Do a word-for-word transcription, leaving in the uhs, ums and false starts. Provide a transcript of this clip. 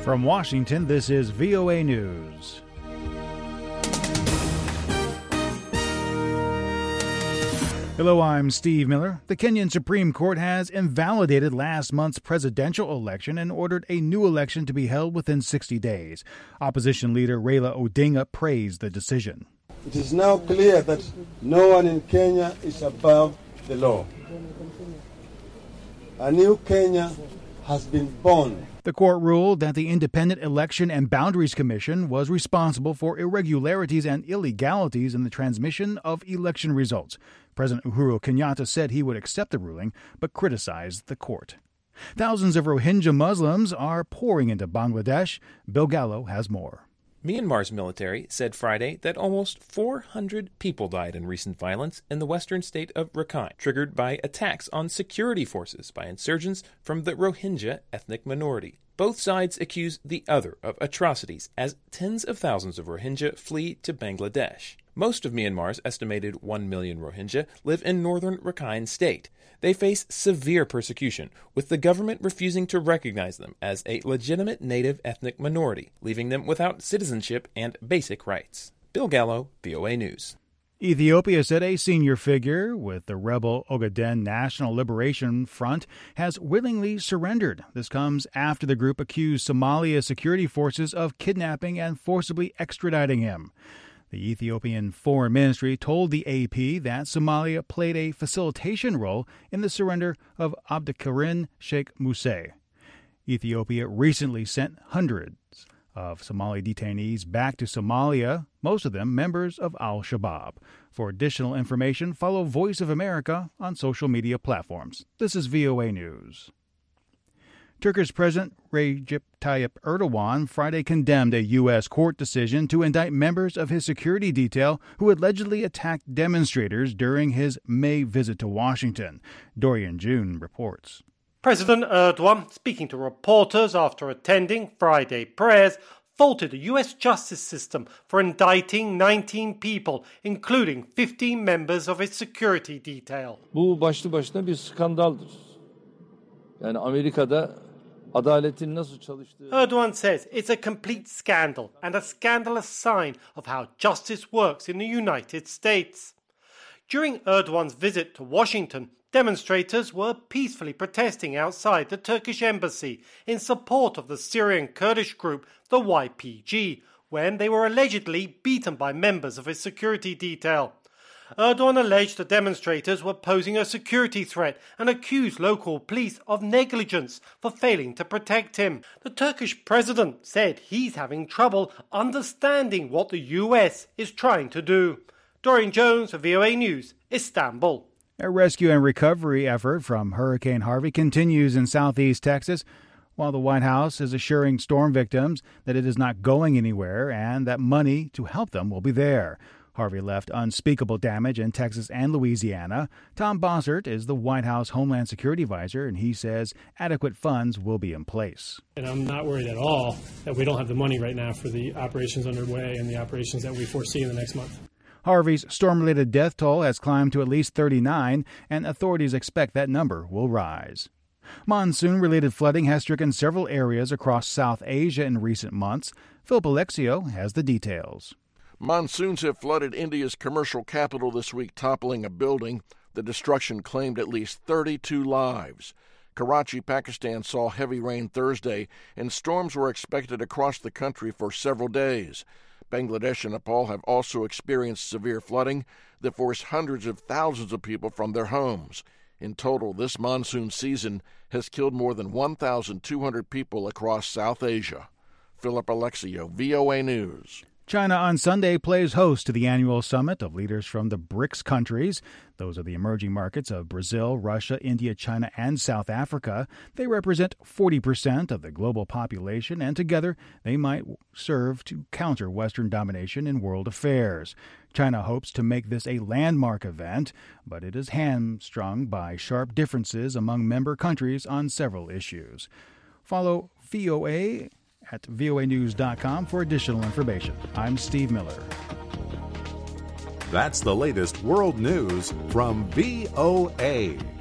From Washington, this is V O A News. Hello, I'm Steve Miller. The Kenyan Supreme Court has invalidated last month's presidential election and ordered a new election to be held within sixty days. Opposition leader Raila Odinga praised the decision. It is now clear that no one in Kenya is above the law. A new Kenya has been born. The court ruled that the Independent Election and Boundaries Commission was responsible for irregularities and illegalities in the transmission of election results. President Uhuru Kenyatta said he would accept the ruling, but criticized the court. Thousands of Rohingya Muslims are pouring into Bangladesh. Bill Gallo has more. Myanmar's military said Friday that almost four hundred people died in recent violence in the western state of Rakhine, triggered by attacks on security forces by insurgents from the Rohingya ethnic minority. Both sides accuse the other of atrocities as tens of thousands of Rohingya flee to Bangladesh. Most of Myanmar's estimated one million Rohingya live in northern Rakhine state. They face severe persecution, with the government refusing to recognize them as a legitimate native ethnic minority, leaving them without citizenship and basic rights. Bill Gallo, V O A News. Ethiopia said a senior figure with the rebel Ogaden National Liberation Front has willingly surrendered. This comes after the group accused Somalia security forces of kidnapping and forcibly extraditing him. The Ethiopian Foreign Ministry told the A P that Somalia played a facilitation role in the surrender of Abdikarim Sheikh Muse. Ethiopia recently sent hundreds of Somali detainees back to Somalia, most of them members of al-Shabaab. For additional information, follow Voice of America on social media platforms. This is V O A News. Turkish President Recep Tayyip Erdogan Friday condemned a U S court decision to indict members of his security detail who allegedly attacked demonstrators during his May visit to Washington. Dorian June reports. President Erdogan, speaking to reporters after attending Friday prayers, faulted the U S justice system for indicting nineteen people, including fifteen members of its security detail. Bu başlı başına bir skandaldır. Yani Amerika'da adaletin nasıl çalıştığı... Erdogan says it's a complete scandal and a scandalous sign of how justice works in the United States. During Erdogan's visit to Washington, demonstrators were peacefully protesting outside the Turkish embassy in support of the Syrian Kurdish group, the Y P G, when they were allegedly beaten by members of his security detail. Erdogan alleged the demonstrators were posing a security threat and accused local police of negligence for failing to protect him. The Turkish president said he's having trouble understanding what the U S is trying to do. Dorian Jones for V O A News, Istanbul. A rescue and recovery effort from Hurricane Harvey continues in southeast Texas, while the White House is assuring storm victims that it is not going anywhere and that money to help them will be there. Harvey left unspeakable damage in Texas and Louisiana. Tom Bossert is the White House Homeland Security Advisor, and he says adequate funds will be in place. And I'm not worried at all that we don't have the money right now for the operations underway and the operations that we foresee in the next month. Harvey's storm-related death toll has climbed to at least thirty-nine, and authorities expect that number will rise. Monsoon-related flooding has stricken several areas across South Asia in recent months. Philip Alexio has the details. Monsoons have flooded India's commercial capital this week, toppling a building. The destruction claimed at least thirty-two lives. Karachi, Pakistan saw heavy rain Thursday, and storms were expected across the country for several days. Bangladesh and Nepal have also experienced severe flooding that forced hundreds of thousands of people from their homes. In total, this monsoon season has killed more than one thousand two hundred people across South Asia. Philip Alexio, V O A News. China on Sunday plays host to the annual summit of leaders from the BRICS countries. Those are the emerging markets of Brazil, Russia, India, China, and South Africa. They represent forty percent of the global population, and together they might serve to counter Western domination in world affairs. China hopes to make this a landmark event, but it is hamstrung by sharp differences among member countries on several issues. Follow V O A at V O A news dot com for additional information. I'm Steve Miller. That's the latest world news from V O A.